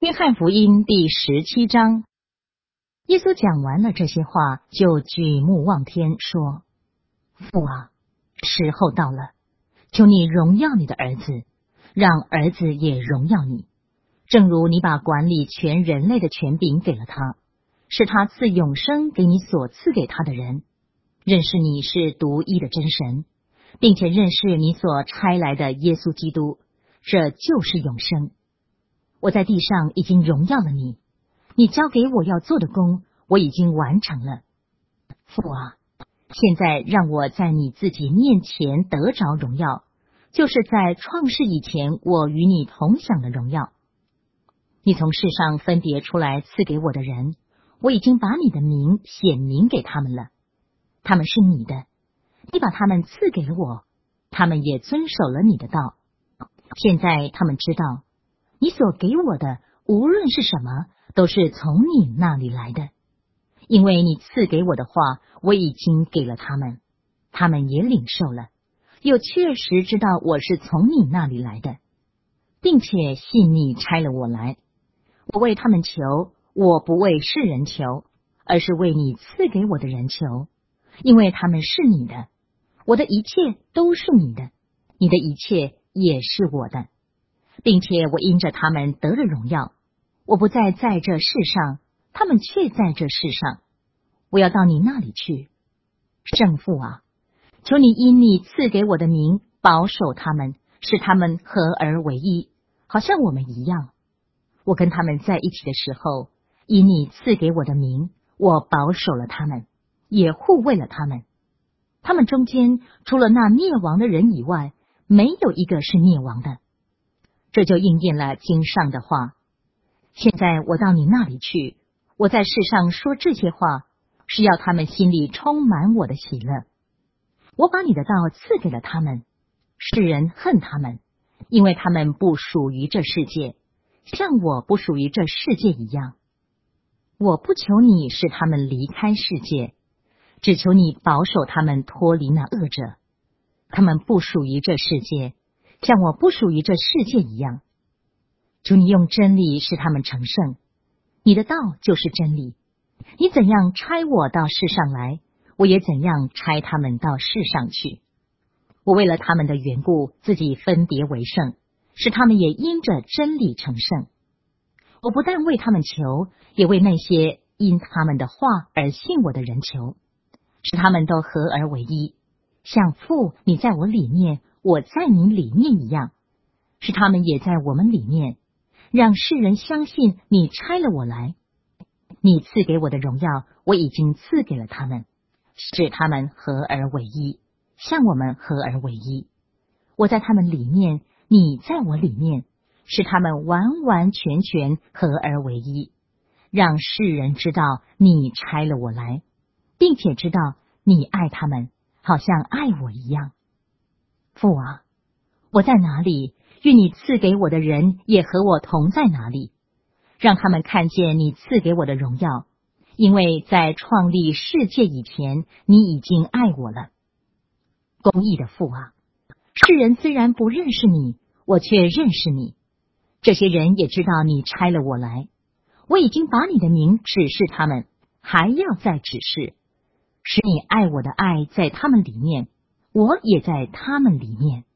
约翰福音第17章，耶稣讲完了这些话，就举目望天说：父啊，时候到了，求你荣耀你的儿子，让儿子也荣耀你，正如你把管理全人类的权柄给了他，是他赐永生给你所赐给他的人，认识你是独一的真神，并且认识你所差来的耶稣基督，这就是永生。我在地上已经荣耀了你，你交给我要做的工，我已经完成了。父啊，现在让我在你自己面前得着荣耀，就是在创世以前我与你同享的荣耀。你从世上分别出来赐给我的人，我已经把你的名显明给他们了，他们是你的，你把他们赐给了我，他们也遵守了你的道。现在他们知道你所给我的无论是什么，都是从你那里来的，因为你赐给我的话，我已经给了他们，他们也领受了，又确实知道我是从你那里来的，并且信你差了我来。我为他们求，我不为世人求，而是为你赐给我的人求，因为他们是你的，我的一切都是你的，你的一切也是我的，并且我因着他们得了荣耀，我不再在这世上，他们却在这世上，我要到你那里去。圣父啊，求你因你赐给我的名保守他们，使他们合而为一，好像我们一样。我跟他们在一起的时候，因你赐给我的名，我保守了他们，也护卫了他们。他们中间除了那灭亡的人以外，没有一个是灭亡的。这就应验了经上的话。现在我到你那里去，我在世上说这些话，是要他们心里充满我的喜乐。我把你的道赐给了他们，世人恨他们，因为他们不属于这世界，像我不属于这世界一样。我不求你使他们离开世界，只求你保守他们脱离那恶者。他们不属于这世界，像我不属于这世界一样。主，你用真理使他们成圣，你的道就是真理。你怎样差我到世上来，我也怎样差他们到世上去。我为了他们的缘故，自己分别为圣，使他们也因着真理成圣。我不但为他们求，也为那些因他们的话而信我的人求，使他们都合而为一，像父你在我里面，我在你里面一样，使他们也在我们里面，让世人相信你差了我来。你赐给我的荣耀，我已经赐给了他们，使他们合而为一，像我们合而为一。我在他们里面，你在我里面，使他们完完全全合而为一，让世人知道你差了我来，并且知道你爱他们，好像爱我一样。父啊，我在哪里，愿你赐给我的人也和我同在哪里，让他们看见你赐给我的荣耀，因为在创立世界以前，你已经爱我了。公义的父啊，世人虽然不认识你，我却认识你。这些人也知道你差了我来，我已经把你的名指示他们，还要再指示，使你爱我的爱在他们里面，我也在他们里面。